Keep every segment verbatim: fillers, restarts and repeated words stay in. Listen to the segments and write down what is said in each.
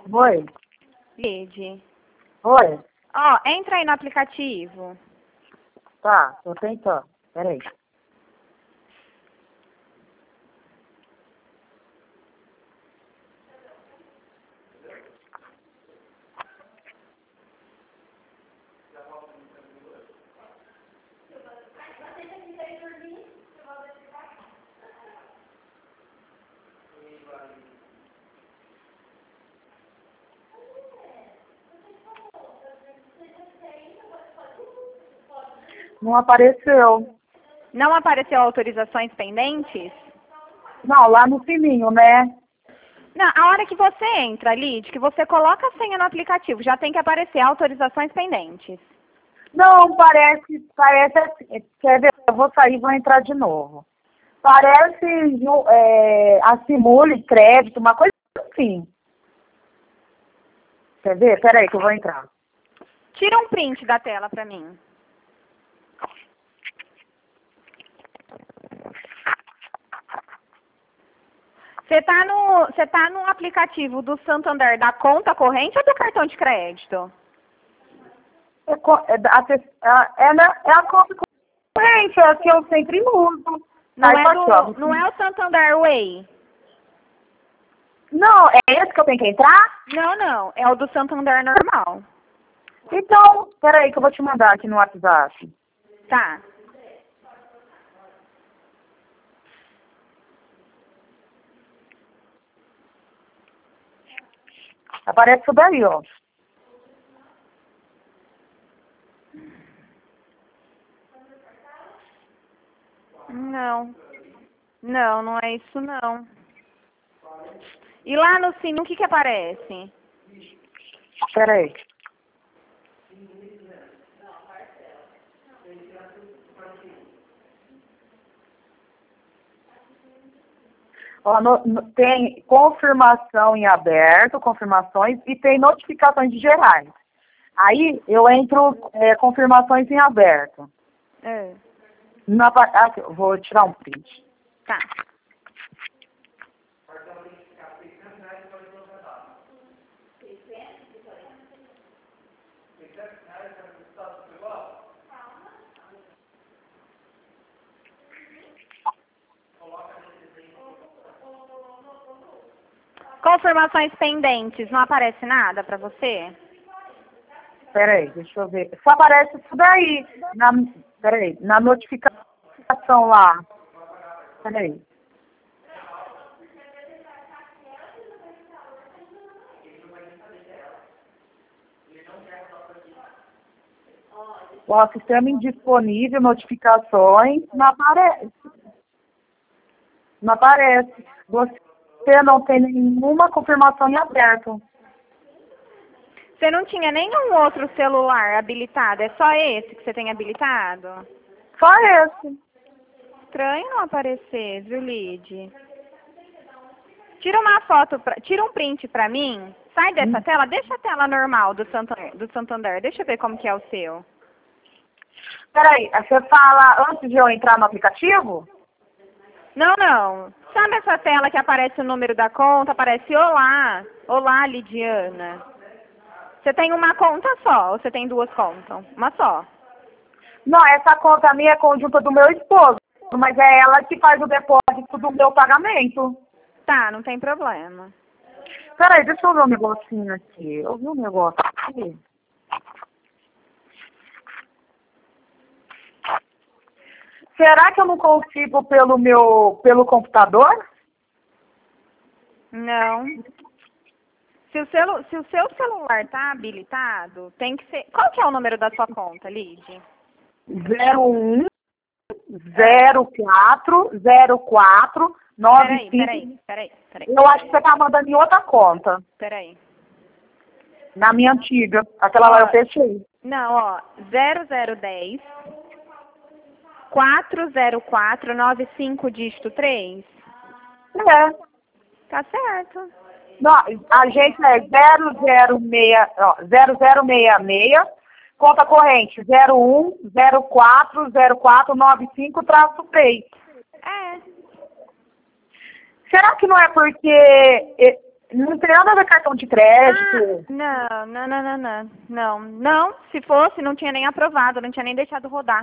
Oi. Lide. Oi. Ó, entra aí no aplicativo. Tá, tô tentando. Peraí. Não apareceu. Não apareceu autorizações pendentes? Não, lá no sininho, né? Não, a hora que você entra, Lide, que você coloca a senha no aplicativo, já tem que aparecer autorizações pendentes. Não, parece, parece assim. Quer ver? Eu vou sair e vou entrar de novo. Parece é, a Simule, crédito, uma coisa assim. Quer ver? Peraí que eu vou entrar. Tira um print da tela pra mim. Você tá no, você tá no aplicativo do Santander da conta corrente ou do cartão de crédito? É, co- é, da- a- é, na- é a conta corrente, é a que eu sempre uso. Não Tá, é isso aqui, ó. do, não é o Santander Way. Não, é esse que eu tenho que entrar? Não, não, é o do Santander normal. Então, peraí que eu vou te mandar aqui no WhatsApp. Tá. Aparece isso daí, ó. Não. Não, não é isso não. E lá no sino, o que que aparece? Peraí. Ó, no- no- tem confirmação em aberto, confirmações, e tem notificações de gerais. Aí eu entro é, confirmações em aberto. É. Na, pa- ah, eu vou tirar um print. Tá. Confirmações pendentes, não aparece nada pra você? Peraí, deixa eu ver. Só aparece isso daí. Na, peraí, na notificação lá. Peraí. O sistema indisponível, notificações, não aparece. Não aparece. Você não tem nenhuma confirmação em aberto. Você não tinha nenhum outro celular habilitado? É só esse que você tem habilitado? Só esse. Estranho não aparecer, viu, Lide? Tira uma foto, pra, tira um print pra mim. Sai dessa Hum. tela, deixa a tela normal do Santander, do Santander. Deixa eu ver como que é o seu. Peraí, você fala antes de eu entrar no aplicativo? Não, não. Sabe essa tela que aparece o número da conta? Aparece Olá. Olá, Lidiana. Você tem uma conta só ou você tem duas contas? Uma só. Não, essa conta minha é conjunta do meu esposo, mas é ela que faz o depósito do meu pagamento. Tá, não tem problema. Peraí, deixa eu ver um negocinho aqui. Eu vi um negócio aqui. Será que eu não consigo pelo meu, pelo computador? Não. Se o, celu, se o seu celular tá habilitado, tem que ser... Qual que é o número da sua conta, Lide? zero um zero quatro zero quatro nove Peraí, cinco. peraí, peraí, peraí. Eu acho que você tá mandando em outra conta. Peraí. Na minha antiga. Aquela lá eu fechei. Não, ó. zero zero dez quatro zero quatro nove cinco dígito três. É. Tá certo. Não, a gente é zero zero seis, ó, zero zero seis seis, conta corrente zero um zero quatro zero quatro nove cinco traço três. É. Será que não é porque Não tem nada a ver cartão de crédito. Ah, não, não, não, não, não. Não, não. Se fosse, não tinha nem aprovado, não tinha nem deixado rodar.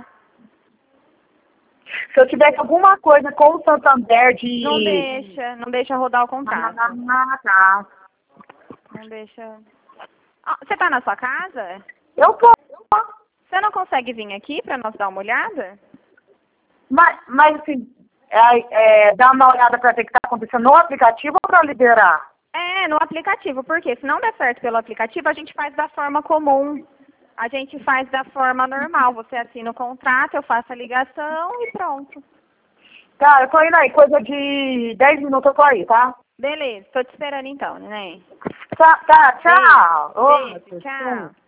Se eu tivesse alguma coisa com o Santander de... Não deixa, não deixa rodar o contrato. Ah, tá. Não deixa... Ah, você tá na sua casa? Eu tô. Você não consegue vir aqui pra nós dar uma olhada? Mas, mas assim, é, é, dar uma olhada pra ver o que tá acontecendo no aplicativo ou pra liberar? É, no aplicativo, porque se não der certo pelo aplicativo, a gente faz da forma comum. A gente faz da forma normal. Você assina o contrato, eu faço a ligação e pronto. Tá, eu tô indo aí, coisa de dez minutos eu tô aí, tá? Beleza, tô te esperando então, neném. Tá, tá, tchau. Beijo, Ô, tchau.